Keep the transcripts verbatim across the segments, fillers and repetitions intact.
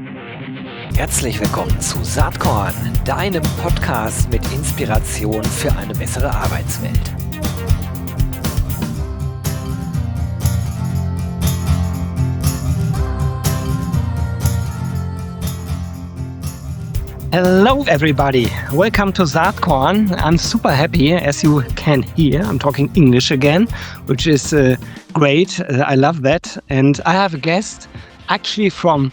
Herzlich willkommen zu Saatkorn, deinem Podcast mit Inspiration für eine bessere Arbeitswelt. Hello everybody, welcome to Saatkorn. I'm super happy, as you can hear. I'm talking English again, which is uh, great. Uh, I love that. And I have a guest actually from,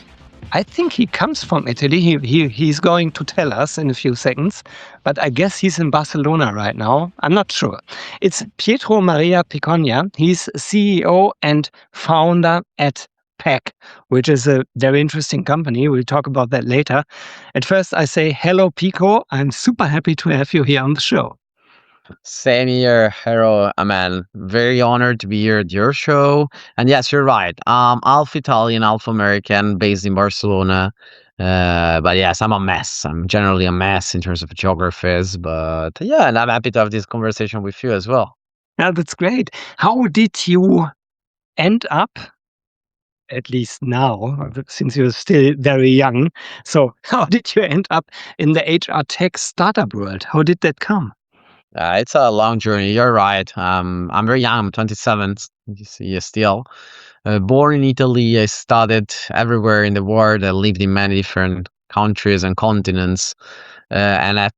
I think he comes from Italy. He, he He's going to tell us in a few seconds, but I guess he's in Barcelona right now. I'm not sure. It's Pietro Maria Picogna. He's C E O and founder at Pack, which is a very interesting company. We'll talk about that later. At first, I say hello, Pico. I'm super happy to have you here on the show. Same here, Hero. I'm very honored to be here at your show. And yes, you're right. Um, half Italian, half American, based in Barcelona. Uh, but yes, I'm a mess. I'm generally a mess in terms of geographies. But yeah, and I'm happy to have this conversation with you as well. Yeah, that's great. How did you end up, at least now, since you're still very young? So how did you end up in the H R tech startup world? How did that come? Uh, it's a long journey. You're right. Um, I'm very young. I'm twenty-seven. You see, still uh, born in Italy. I studied everywhere in the world. I lived in many different countries and continents. Uh, and at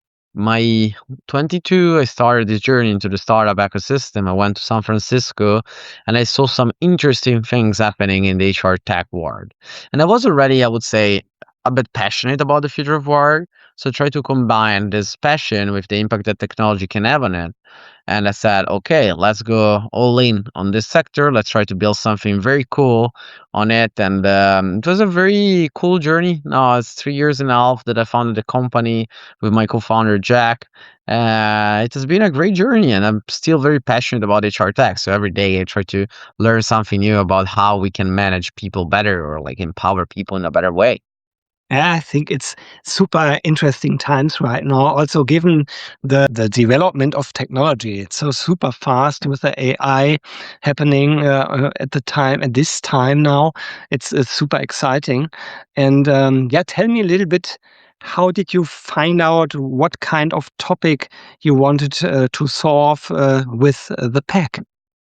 my twenty-two, I started this journey into the startup ecosystem. I went to San Francisco and I saw some interesting things happening in the H R tech world. And I was already, I would say, a bit passionate about the future of work. So I tried to combine this passion with the impact that technology can have on it. And I said, okay, let's go all in on this sector. Let's try to build something very cool on it. And um, it was a very cool journey. Now it's three years and a half that I founded the company with my co-founder, Jack. Uh, it has been a great journey, and I'm still very passionate about H R tech. So every day I try to learn something new about how we can manage people better or like empower people in a better way. Yeah, I think it's super interesting times right now. Also, given the, the development of technology, it's so super fast with the A I happening uh, at the time, at this time now. It's, it's super exciting. And um, yeah, tell me a little bit. How did you find out what kind of topic you wanted uh, to solve uh, with uh, the Pack?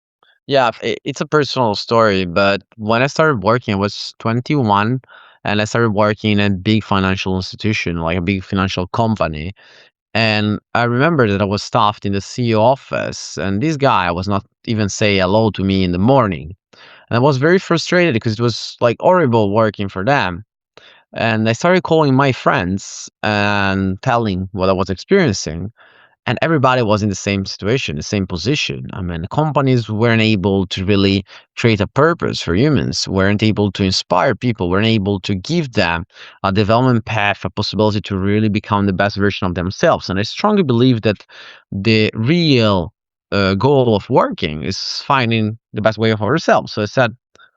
Yeah, i- it's a personal story, but when I started working, I was twenty-one and I started working in a big financial institution, like a big financial company. And I remember that I was staffed in the C E O office, and this guy was not even say hello to me in the morning. And I was very frustrated because it was like horrible working for them. And I started calling my friends and telling what I was experiencing. And everybody was in the same situation, the same position. I mean, companies weren't able to really create a purpose for humans, weren't able to inspire people, weren't able to give them a development path, a possibility to really become the best version of themselves. And I strongly believe that the real uh, goal of working is finding the best way of ourselves. So I said,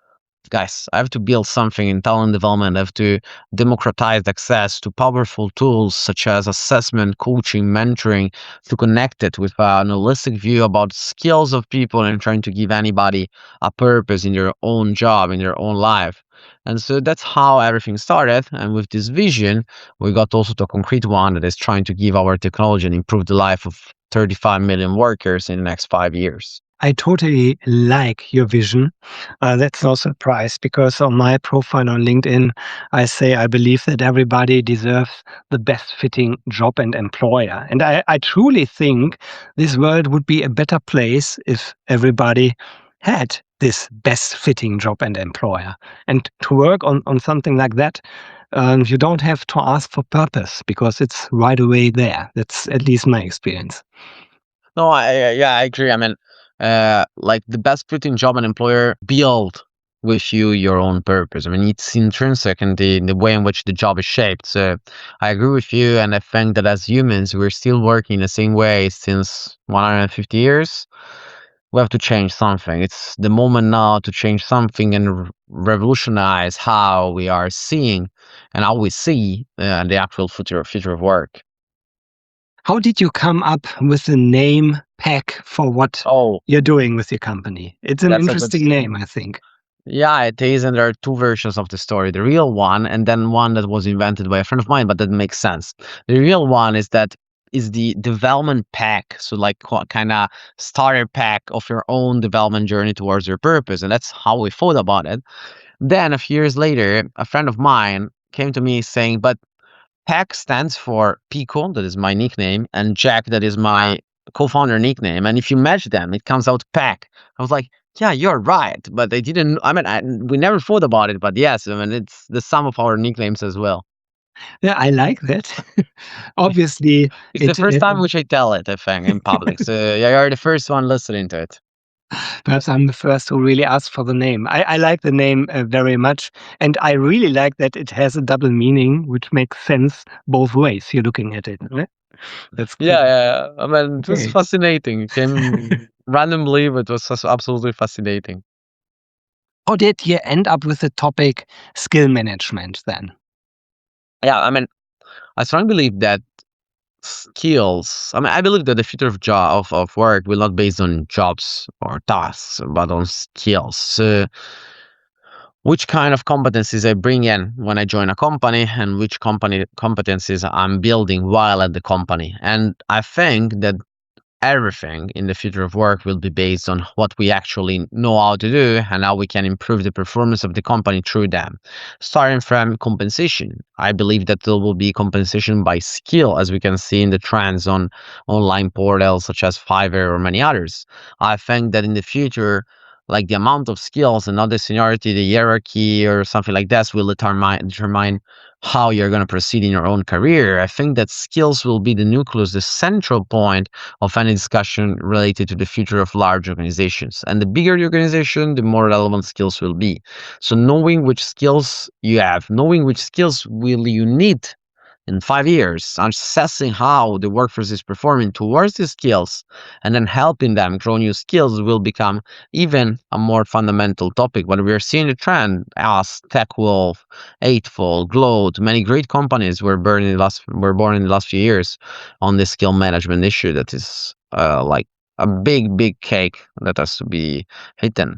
guys, I have to build something in talent development. I have to democratize access to powerful tools such as assessment, coaching, mentoring, to connect it with an holistic view about skills of people and trying to give anybody a purpose in their own job, in their own life. And so that's how everything started. And with this vision, we got also to a concrete one that is trying to give our technology and improve the life of thirty-five million workers in the next five years. I totally like your vision. Uh, that's no surprise because on my profile on LinkedIn, I say I believe that everybody deserves the best fitting job and employer. And I, I truly think this world would be a better place if everybody had this best fitting job and employer. And to work on, on something like that, um, you don't have to ask for purpose because it's right away there. That's at least my experience. No, I, I yeah, I agree. I mean, uh, like the best fitting job and employer build with you your own purpose. I mean, it's intrinsic in the, in the way in which the job is shaped. So I agree with you, and I think that as humans, we're still working the same way since one hundred fifty years. We have to change something. It's the moment now to change something and r- revolutionize how we are seeing and how we see uh, the actual future future of work. How did you come up with the name Pack for what Oh, you're doing with your company? It's an that's a good interesting name, I think. Yeah, it is, and there are two versions of the story. The real one, and then one that was invented by a friend of mine, but that makes sense. The real one is that is the development pack, so like kind of starter pack of your own development journey towards your purpose, and that's how we thought about it. Then a few years later, a friend of mine came to me saying, "But PAC stands for Pico, that is my nickname, and Jack, that is my co-founder nickname. And if you match them, it comes out PAC." I was like, "Yeah, you're right." But I didn't, I mean, I, we never thought about it. But yes, I mean, it's the sum of our nicknames as well. Yeah, I like that. Obviously, It's the it, first it time which I tell it, I think, in public. So yeah, you're the first one listening to it. perhaps I'm the first who really asked for the name. I, I like the name uh, very much, and I really like that it has a double meaning, which makes sense both ways you're looking at it. Right? That's Yeah, great. yeah, yeah. I mean, it was Great. fascinating. It came randomly, but it was just absolutely fascinating. How did you end up with the topic skill management then? Yeah, I mean, I strongly believe that skills. I mean, I believe that the future of job of, of work will not based on jobs or tasks, but on skills. So which kind of competencies I bring in when I join a company, and which company competencies I'm building while at the company. And I think that everything in the future of work will be based on what we actually know how to do and how we can improve the performance of the company through them. Starting from compensation, I believe that there will be compensation by skill, as we can see in the trends on online portals such as Fiverr or many others. I think that in the future, like the amount of skills and not the seniority, the hierarchy or something like that will determine determine how you're going to proceed in your own career. I think that skills will be the nucleus, the central point of any discussion related to the future of large organizations. And the bigger the organization, the more relevant skills will be. So knowing which skills you have, knowing which skills will you need in five years, assessing how the workforce is performing towards these skills, and then helping them grow new skills will become even a more fundamental topic. When we are seeing the trend, as TechWolf, Eightfold, Glowed, many great companies were born in the last were born in the last few years on this skill management issue that is uh, like a big, big cake that has to be hidden.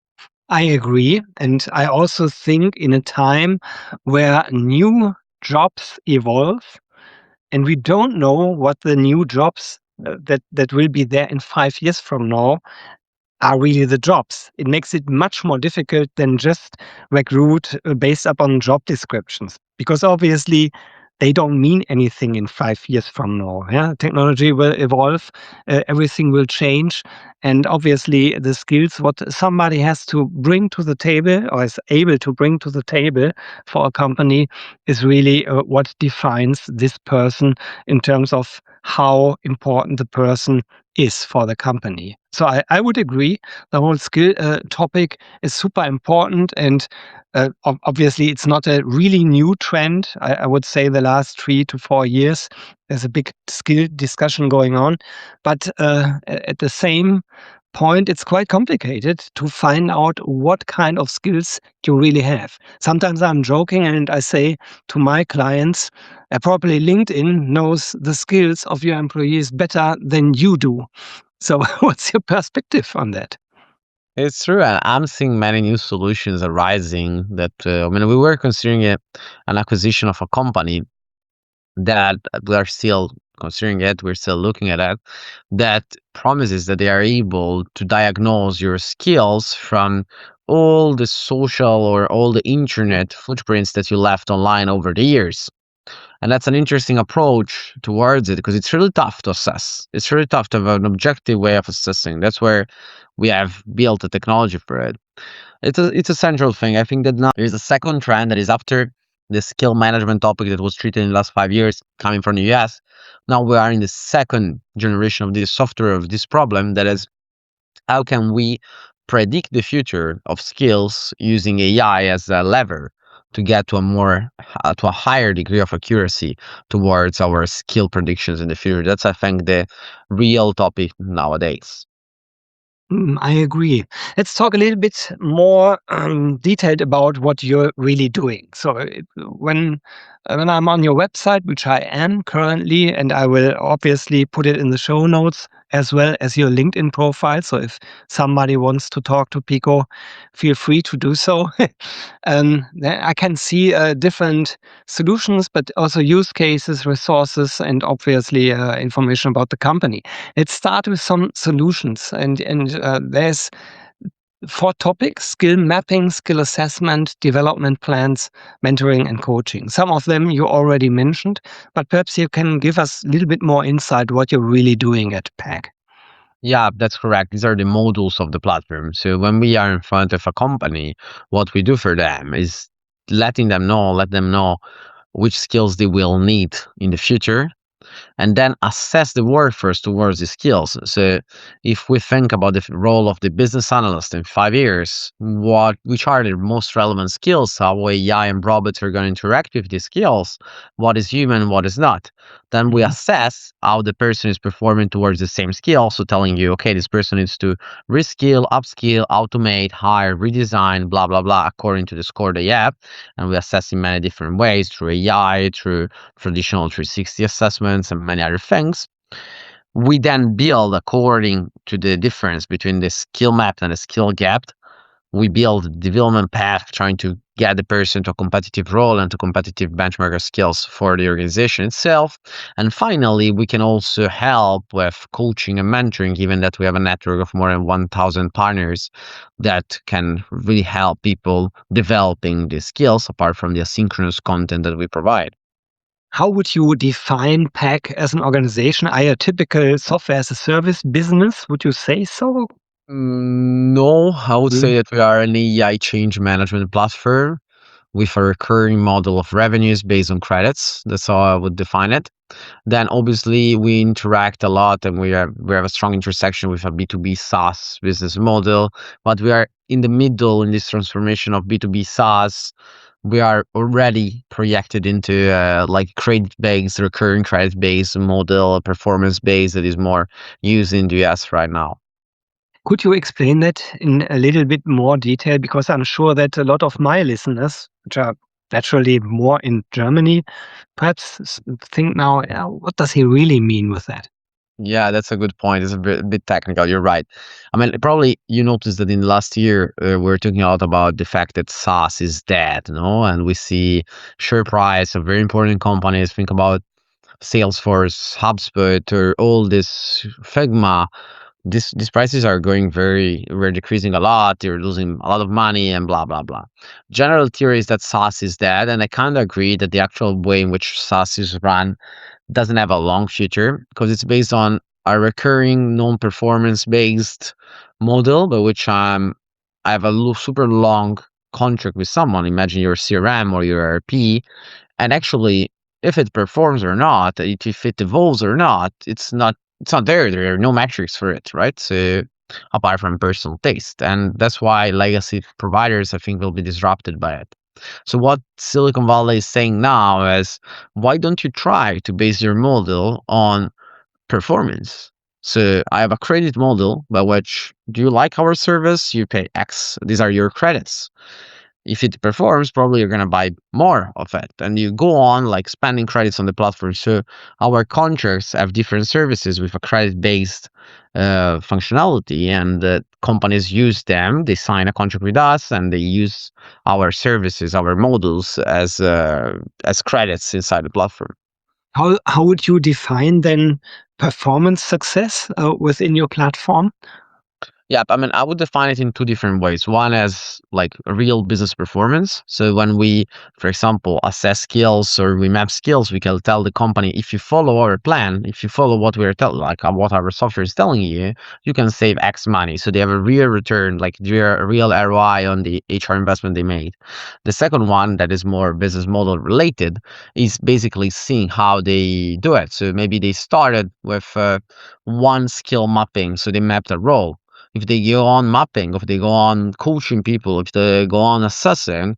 I agree. And I also think in a time where new jobs evolve and we don't know what the new jobs uh, that, that will be there in five years from now are really the jobs. It makes it much more difficult than just recruit uh, based upon job descriptions, because obviously they don't mean anything in five years from now. Yeah, technology will evolve, uh, everything will change, and obviously the skills what somebody has to bring to the table or is able to bring to the table for a company is really uh, what defines this person in terms of how important the person is for the company. So I, I would agree. The whole skill uh, topic is super important, and uh, ob- obviously it's not a really new trend. I, I would say the last three to four years there's a big skill discussion going on, but uh, a- at the same point it's quite complicated to find out what kind of skills you really have. Sometimes I'm joking and I say to my clients, uh, probably LinkedIn knows the skills of your employees better than you do. So what's your perspective on that? It's true, and I'm seeing many new solutions arising. That uh, I mean, we were considering it an acquisition of a company that we are still considering it. We're still looking at it. That promises that they are able to diagnose your skills from all the social or all the internet footprints that you left online over the years. And that's an interesting approach towards it because it's really tough to assess. It's really tough to have an objective way of assessing. That's where we have built a technology for it. It's a it's a central thing. I think that now there's a second trend that is after the skill management topic that was treated in the last five years coming from the U S. Now we are in the second generation of this software of this problem that is how can we predict the future of skills using A I as a lever to get to a more uh, to a higher degree of accuracy towards our skill predictions in the future. That's I think the real topic nowadays. Mm, I agree. Let's talk a little bit more um, detailed about what you're really doing. So uh, when uh, when I'm on your website, which I am currently, and I will obviously put it in the show notes, as well as your LinkedIn profile. So if somebody wants to talk to Pico, feel free to do so. um, then I can see uh, different solutions, but also use cases, resources, and obviously uh, information about the company. Let's start with some solutions, and and uh, there's four topics: skill mapping, skill assessment, development plans, mentoring, and coaching. Some of them you already mentioned, but perhaps you can give us a little bit more insight what you're really doing at P A G. Yeah, that's correct. These are the modules of the platform. So when we are in front of a company, what we do for them is letting them know, let them know which skills they will need in the future, and then assess the workforce towards the skills. So if we think about the role of the business analyst in five years, what which are the most relevant skills, how A I and robots are going to interact with these skills, what is human, what is not. Then we Mhm. assess how the person is performing towards the same skill. So telling you, okay, this person needs to reskill, upskill, automate, hire, redesign, blah, blah, blah, according to the score they have. And we assess in many different ways through A I, through traditional three sixty assessments, and many other things. We then build according to the difference between the skill map and the skill gap. We build a development path trying to get the person to a competitive role and to competitive benchmarker skills for the organization itself. And finally, we can also help with coaching and mentoring, given that we have a network of more than one thousand partners that can really help people developing the skills apart from the asynchronous content that we provide. How would you define P A G as an organization? Are you a typical software as a service business? Would you say so? Mm, no, I would Mm. say that we are an A I change management platform with a recurring model of revenues based on credits. That's how I would define it. Then obviously we interact a lot and we have we have a strong intersection with a B two B SaaS business model, but we are in the middle in this transformation of B two B SaaS. We are already projected into uh, like credit-based, recurring credit-based model, performance-based that is more used in the U S right now. Could you explain that in a little bit more detail? Because I'm sure that a lot of my listeners, which are naturally more in Germany, perhaps s- think now, "Yeah, what does he really mean with that?" Yeah, that's a good point. It's a bit, a bit technical. You're right. I mean, probably you noticed that in the last year, uh, we're talking a lot about the fact that SaaS is dead, you know, and we see share price of very important companies. Think about Salesforce, HubSpot, or all this Figma. This these prices are going very, we're decreasing a lot. They're losing a lot of money, and blah blah blah. General theory is that SaaS is dead, and I kind of agree that the actual way in which SaaS is run doesn't have a long future because it's based on a recurring non-performance based model by which um, I have a lo- super long contract with someone. Imagine your C R M or your E R P, and actually, if it performs or not, it- if it evolves or not, it's not it's not there. There are no metrics for it, right? So apart from personal taste, and that's why legacy providers, I think, will be disrupted by it. So what Silicon Valley is saying now is, why don't you try to base your model on performance? So I have a credit model by which, do you like our service? You pay X. These are your credits. If it performs, probably you're going to buy more of it. And you go on like spending credits on the platform. So our contracts have different services with a credit based uh, functionality, and uh, companies use them. They sign a contract with us and they use our services, our modules as uh, as credits inside the platform. How how would you define then performance success uh, within your platform? Yeah, I mean, I would define it in two different ways. One as like real business performance. So when we, for example, assess skills or we map skills, we can tell the company, if you follow our plan, if you follow what we're telling, like uh, what our software is telling you, you can save X money. So they have a real return, like real, real R O I on the H R investment they made. The second one that is more business model related is basically seeing how they do it. So maybe they started with uh, one skill mapping. So they mapped a role. If they go on mapping, if they go on coaching people, if they go on assessing,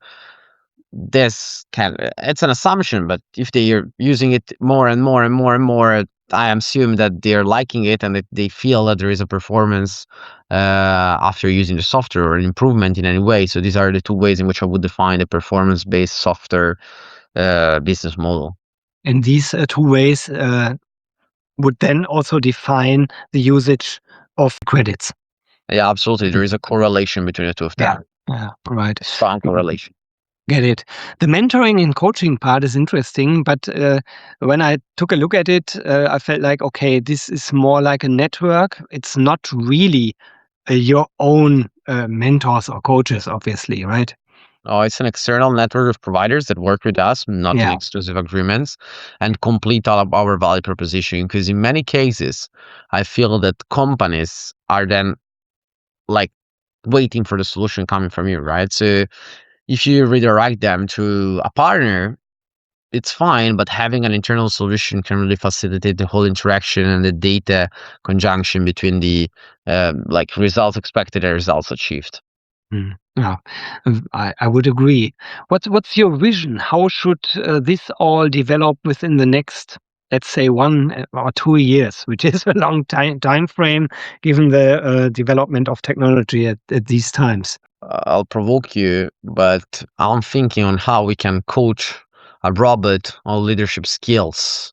this can, it's an assumption, but if they are using it more and more and more and more, I assume that they're liking it and that they feel that there is a performance uh, after using the software or an improvement in any way. So these are the two ways in which I would define a performance-based software uh, business model. And these uh, two ways, uh, would then also define the usage of credits. Yeah, absolutely. There is a correlation between the two of them. Yeah, yeah, right. Strong correlation. Get it. The mentoring and coaching part is interesting, but uh, when I took a look at it, uh, I felt like, okay, this is more like a network. It's not really uh, your own uh, mentors or coaches, obviously, right? Oh, it's an external network of providers that work with us, not in Yeah. exclusive agreements, and complete all of our value proposition. Because in many cases, I feel that companies are then like waiting for the solution coming from you, right? So if you redirect them to a partner, it's fine, but having an internal solution can really facilitate the whole interaction and the data conjunction between the um, like results expected and results achieved. Mm, yeah, um, I, I would agree. What's what's your vision? How should uh, this all develop within the next, let's say, one uh, or two years, which is a long time time frame given the uh, development of technology at, at these times? Uh, I'll provoke you, but I'm thinking on how we can coach a robot on leadership skills.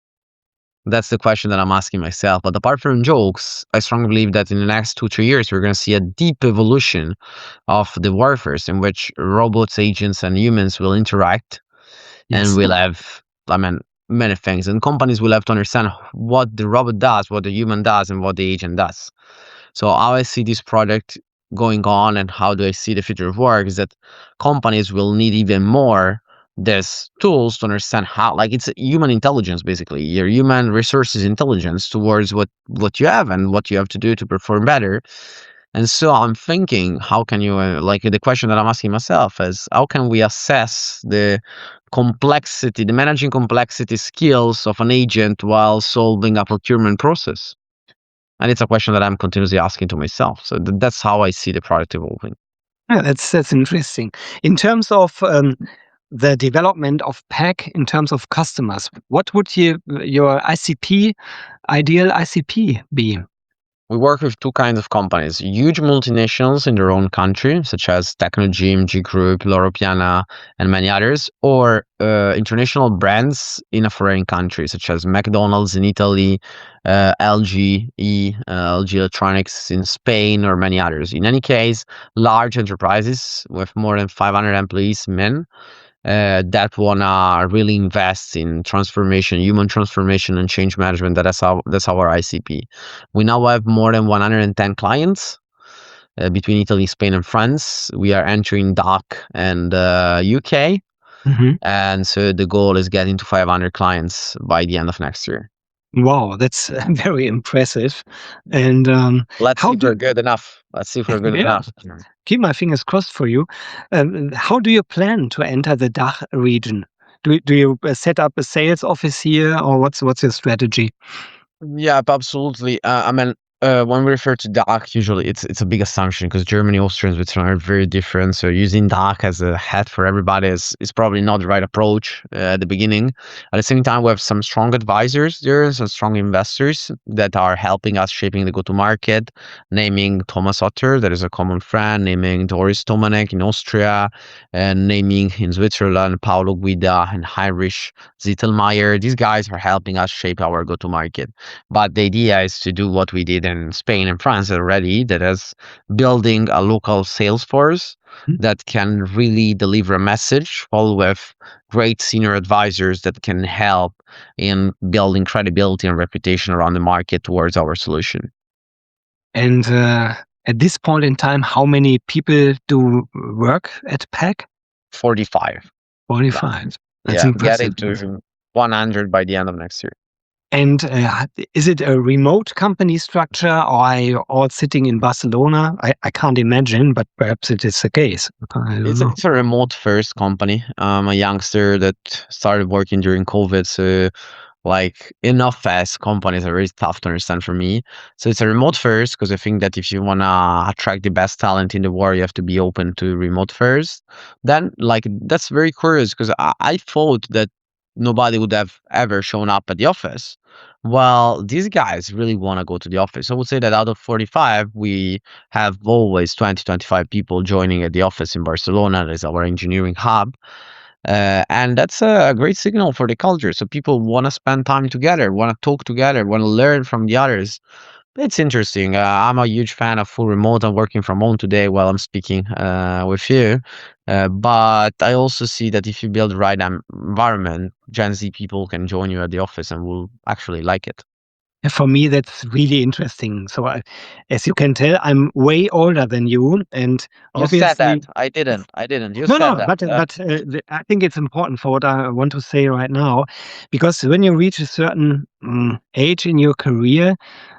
That's the question that I'm asking myself. But apart from jokes, I strongly believe that in the next two, three years, we're going to see a deep evolution of the warfares in which robots, agents, and humans will interact. Yes. And we'll have, I mean, many things. And companies will have to understand what the robot does, what the human does, and what the agent does. So how I see this project going on and how do I see the future of work is that companies will need even more these tools to understand how, like, it's human intelligence, basically your human resources intelligence towards what what you have and what you have to do to perform better. And so I'm thinking, how can you uh, like the question that I'm asking myself is how can we assess the complexity, the managing complexity skills of an agent while solving a procurement process? And it's a question that I'm continuously asking to myself. So th- that's how I see the product evolving. Yeah, that's that's interesting. In terms of um, the development of P A C, in terms of customers, what would you your I C P, ideal I C P be? We work with two kinds of companies, huge multinationals in their own country, such as Technogym, G Group, Loro Piana, and many others, or uh, international brands in a foreign country, such as McDonald's in Italy, uh, L G, E, uh, L G Electronics in Spain, or many others. In any case, large enterprises with more than five hundred employees, men, uh, that wanna really invest in transformation, human transformation, and change management. That is our that's our I C P. We now have more than one hundred ten clients uh, between Italy, Spain, and France. We are entering D A C and uh, U K, Mm-hmm. and so the goal is getting to five hundred clients by the end of next year. Wow, that's uh, very impressive. And um, Let's how see if do we're good enough. Let's see if we're good yeah, enough. keep my fingers crossed for you. Um, how do you plan to enter the D A C region? Do do you uh, set up a sales office here, or what's what's your strategy? Yeah, absolutely. Uh, I mean, uh, when we refer to D A C, usually it's it's a big assumption because Germany, Austria, and Switzerland are very different. So using D A C as a hat for everybody is, is probably not the right approach uh, at the beginning. At the same time, we have some strong advisors there, some strong investors that are helping us shaping the go-to-market, naming Thomas Otter, that is a common friend, naming Doris Tomanek in Austria, and naming in Switzerland Paolo Guida and Heinrich Zittelmeier. These guys are helping us shape our go-to-market. But the idea is to do what we did in Spain and France already, that is building a local sales force Mhm. that can really deliver a message, all with great senior advisors that can help in building credibility and reputation around the market towards our solution. And uh, at this point in time, how many people do work at P A C? forty-five. forty-five. That's Yeah, impressive. getting to one hundred by the end of next year. And uh, is it a remote company structure, or are you all sitting in Barcelona? I, I can't imagine, but perhaps it is the case. I don't It's a, know. it's a remote first company. I'm a youngster that started working during COVID, so like enough fast companies are really tough to understand for me. So it's a remote first because I think that if you wanna attract the best talent in the world, you have to be open to remote first. Then like that's very curious because I, I thought that nobody would have ever shown up at the office. Well, these guys really want to go to the office. I would say that out of forty-five, we have always twenty, twenty-five people joining at the office in Barcelona. That is our engineering hub. Uh, and that's a, a great signal for the culture. So people want to spend time together, want to talk together, want to learn from the others. It's interesting. Uh, I'm a huge fan of full remote. I'm working from home today while I'm speaking uh, with you. Uh, but I also see that if you build the right em- environment, Gen Z people can join you at the office and will actually like it. For me, that's really interesting. So, I, as you can tell, I'm way older than you, and You said that. obviously, I didn't. I didn't. You no, said no. that. But Uh, but uh, the, I think it's important for what I want to say right now, because when you reach a certain um, age in your career,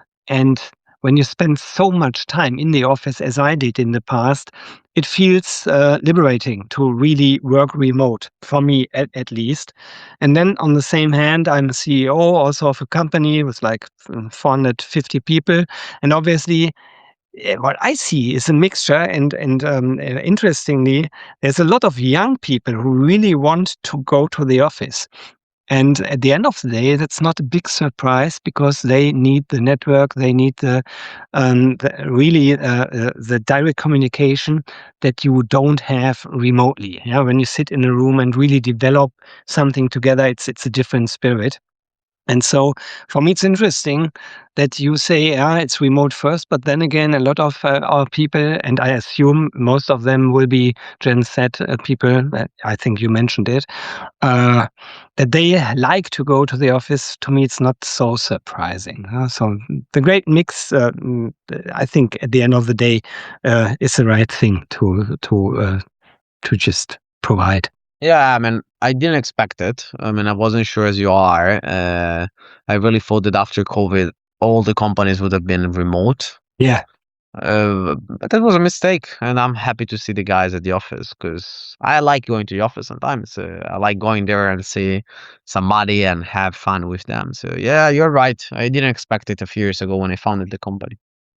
and when you spend so much time in the office as I did in the past, it feels uh, liberating to really work remote, for me at, at least. And then on the same hand, I'm a C E O also of a company with like four hundred fifty people. And obviously, eh, what I see is a mixture. And, and um, uh, interestingly, there's a lot of young people who really want to go to the office. And at the end of the day, that's not a big surprise because they need the network, they need the, um, the really uh, uh, the direct communication that you don't have remotely. Yeah, when you sit in a room and really develop something together, it's it's a different spirit. And so for me, it's interesting that you say, yeah, it's remote first, but then again, a lot of uh, our people, and I assume most of them will be Gen Z uh, people, uh, I think you mentioned it, uh, that they like to go to the office. To me, it's not so surprising. Uh, so the great mix, uh, mm, I think, at the end of the day, uh, is the right thing to to uh, to just provide. yeah, I mean, I didn't expect it. I mean, I wasn't sure as you are. Uh, I really thought that after COVID, all the companies would have been remote. Yeah. Uh, but that was a mistake, and I'm happy to see the guys at the office because I like going to the office sometimes. Uh, I like going there and see somebody and have fun with them. So yeah, you're right. I didn't expect it a few years ago when I founded the company.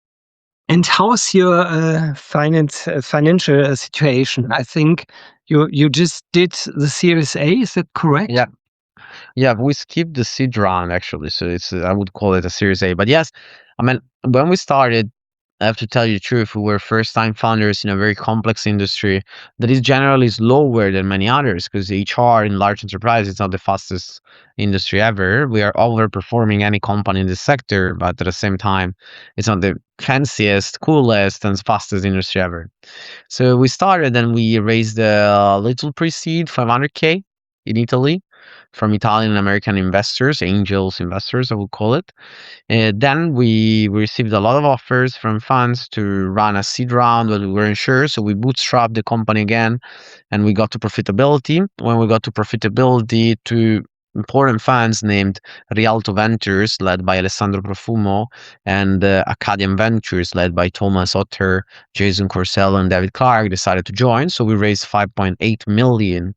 And how's your uh, finance uh, financial uh, situation? I think you you just did the Series A. Is that correct? Yeah, yeah. We skipped the seed round actually, so it's uh, I would call it a Series A. But yes, I mean when we started, I have to tell you the truth. We were first time founders in a very complex industry that is generally slower than many others because H R in large enterprise is not the fastest industry ever. We are overperforming any company in this sector, but at the same time, it's not the fanciest, coolest, and fastest industry ever. So we started and we raised a little pre-seed, five hundred k in Italy from Italian and American investors, angels investors, I would call it. Uh, then we received a lot of offers from funds to run a seed round, but we weren't sure. So we bootstrapped the company again and we got to profitability. When we got to profitability, two important funds named Rialto Ventures, led by Alessandro Profumo, and uh, Acadian Ventures, led by Thomas Otter, Jason Corsello, and David Clark, decided to join. So we raised five point eight million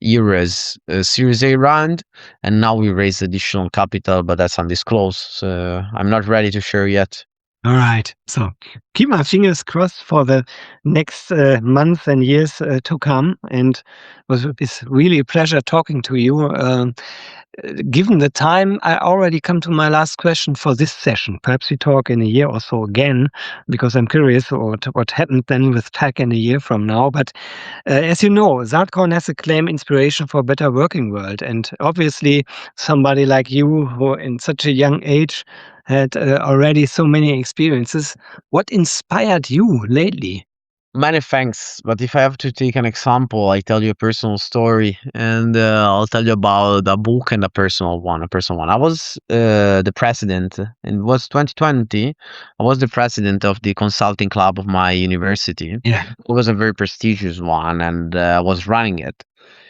euros uh, Series A round, and now we raised additional capital, but that's undisclosed. So I'm not ready to share yet. All right. So keep my fingers crossed for the next uh, months and years uh, to come. And it was it's really a pleasure talking to you. Um, uh, given the time, I already come to my last question for this session. Perhaps we talk in a year or so again, because I'm curious what what happened then with tech in a year from now. But uh, as you know, Zartcorn has a claim inspiration for a better working world, and obviously somebody like you, who in such a young age had uh, already so many experiences. What inspired you lately? Many thanks. But if I have to take an example, I tell you a personal story, and uh, I'll tell you about a book and a personal one. A personal one. I was uh, the president, and it was twenty twenty. I was the president of the consulting club of my university. Yeah. It was a very prestigious one, and uh, I was running it.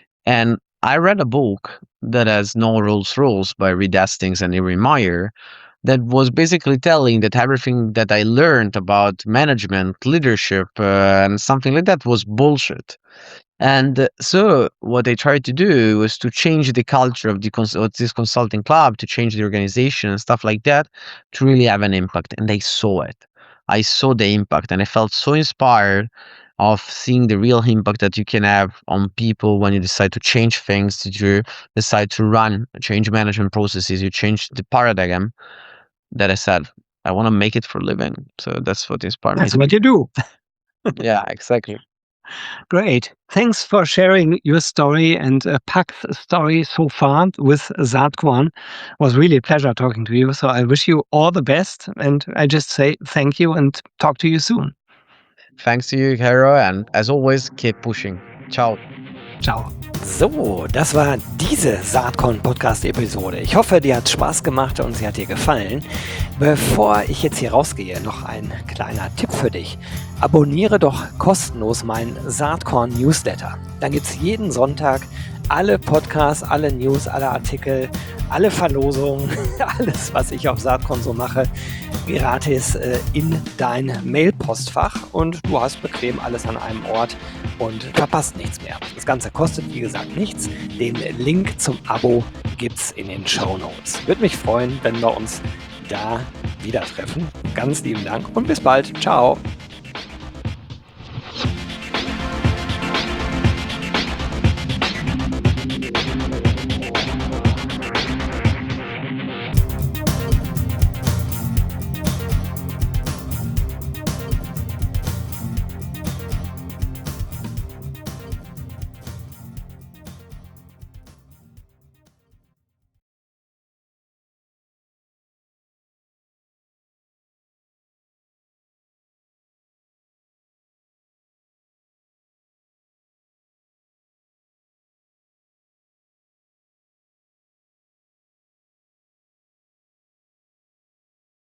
And I read a book that has No Rules Rules by Reed Hastings and Erin Meyer that was basically telling that everything that I learned about management, leadership, uh, and something like that was bullshit. And uh, so what I tried to do was to change the culture of the cons- of this consulting club, to change the organization and stuff like that, to really have an impact. And I saw it. I saw the impact, and I felt so inspired of seeing the real impact that you can have on people when you decide to change things, to do, decide to run change management processes, you change the paradigm, that I said, I want to make it for a living. So that's what inspired me That's to what do. you do. Yeah, exactly. Great. Thanks for sharing your story and uh, Pac's story so far with Saatkorn. It was really a pleasure talking to you. So I wish you all the best. And I just say thank you and talk to you soon. Thanks to you, Hero, and as always, keep pushing. Ciao. Ciao. So, das war diese Saatkorn-Podcast-Episode. Ich hoffe, dir hat Spaß gemacht und sie hat dir gefallen. Bevor ich jetzt hier rausgehe, noch ein kleiner Tipp für dich. Abonniere doch kostenlos meinen Saatkorn-Newsletter. Dann gibt es jeden Sonntag alle Podcasts, alle News, alle Artikel, alle Verlosungen, alles, was ich auf Saatkorn so mache, gratis äh, in dein Mailpostfach und du hast bequem alles an einem Ort und verpasst nichts mehr. Das Ganze kostet, wie gesagt, nichts. Den Link zum Abo gibt's in den Shownotes. Würde mich freuen, wenn wir uns da wieder treffen. Ganz lieben Dank und bis bald. Ciao.